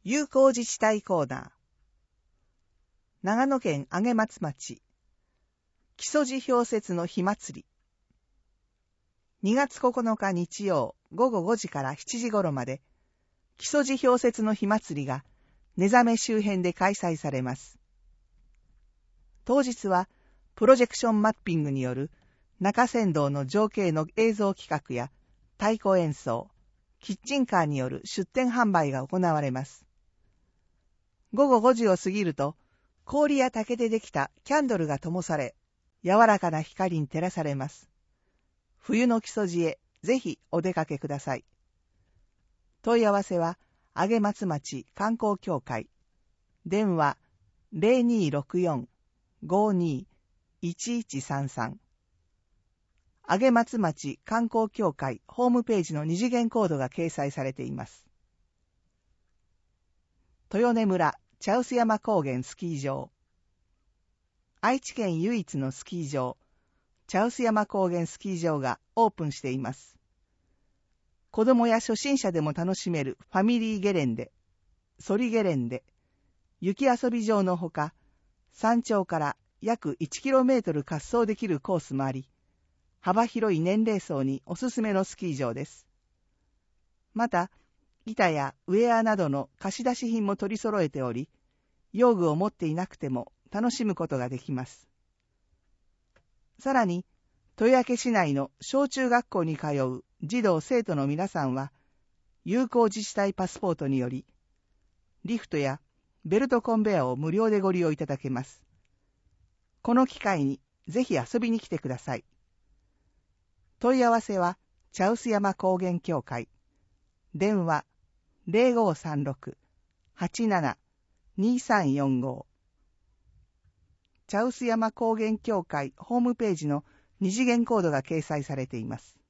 友好自治体コーナー。長野県上松町木曽路氷雪の火祭り。2月9日日曜午後5時から7時頃まで木曽路氷雪の火祭りが根ざめ周辺で開催されます。当日はプロジェクションマッピングによる中山道の情景の映像企画や太鼓演奏、キッチンカーによる出店販売が行われます。午後5時を過ぎると、氷や竹でできたキャンドルが灯され、柔らかな光に照らされます。冬の木曽路へぜひお出かけください。問い合わせは、上松町観光協会。電話0264-52-1133。上松町観光協会ホームページの二次元コードが掲載されています。豊根村茶臼山高原スキー場。愛知県唯一のスキー場、茶臼山高原スキー場がオープンしています。子供や初心者でも楽しめるファミリーゲレンデ、ソリゲレンデ、雪遊び場のほか、山頂から約 1km 滑走できるコースもあり、幅広い年齢層におすすめのスキー場です。また、板やウェアなどの貸し出し品も取り揃えており、用具を持っていなくても楽しむことができます。さらに、豊明市内の小中学校に通う児童生徒の皆さんは、友好自治体パスポートにより、リフトやベルトコンベアを無料でご利用いただけます。この機会にぜひ遊びに来てください。問い合わせは、茶臼山高原協会。電話0536-87-2345。茶臼山高原協会ホームページの二次元コードが掲載されています。